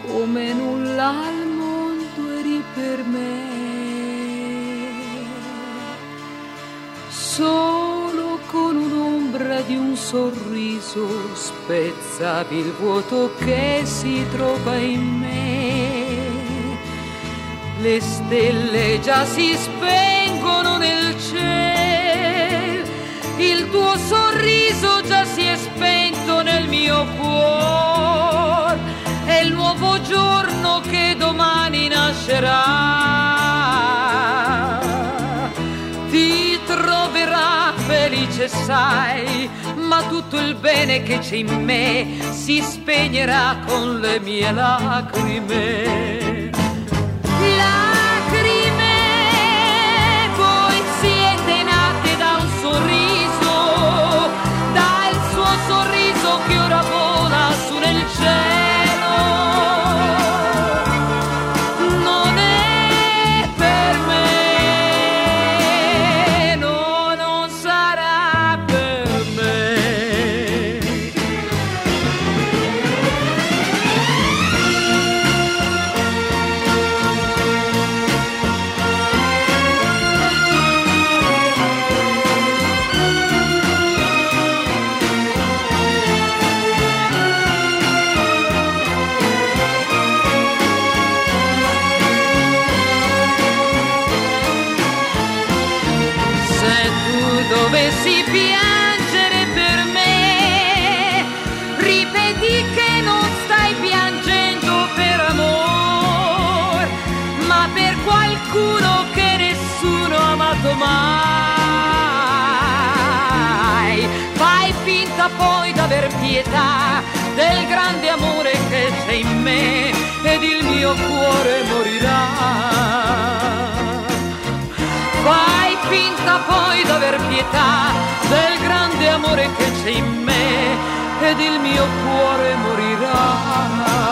come nulla al mondo eri per me. Solo con un'ombra di un sorriso spezzavi il vuoto che si trova in me. Le stelle già si spengono nel cielo, il tuo sorriso già si è spento nel mio cuore. È il nuovo giorno che domani nascerà. Ti troverà felice, sai, ma tutto il bene che c'è in me si spegnerà con le mie lacrime. Lacrime, voi siete nate da un sorriso, dal suo sorriso che ora vola su nel cielo. Dovessi piangere per me, ripeti che non stai piangendo per amor, ma per qualcuno che nessuno ha amato mai. Fai finta poi d'aver pietà del grande amore che c'è in me ed il mio cuore morirà. Fai finta poi d'aver pietà del grande amore che c'è in me ed il mio cuore morirà.